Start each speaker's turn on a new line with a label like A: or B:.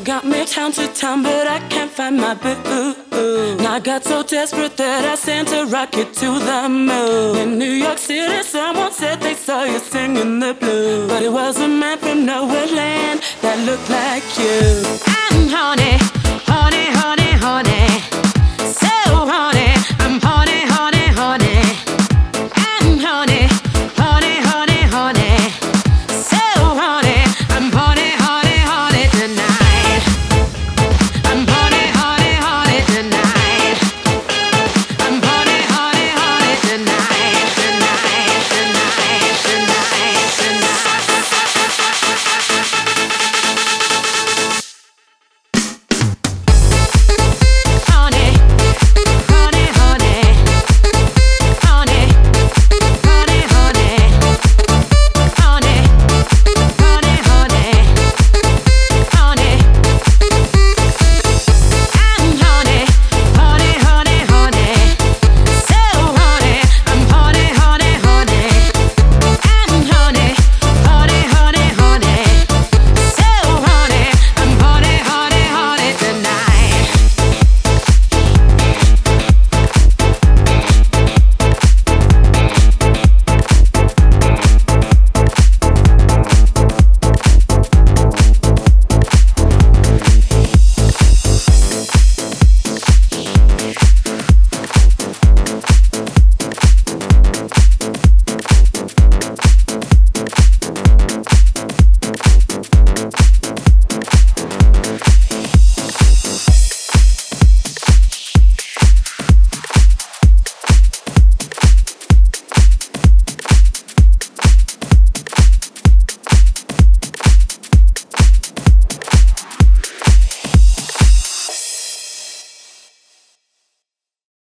A: got me town to town, but I can't find my boo. I got so desperate that I sent a rocket to the moon. In New York City, someone said they saw you singing the blues, but it was a man from nowhere land that looked like you. I'm horny.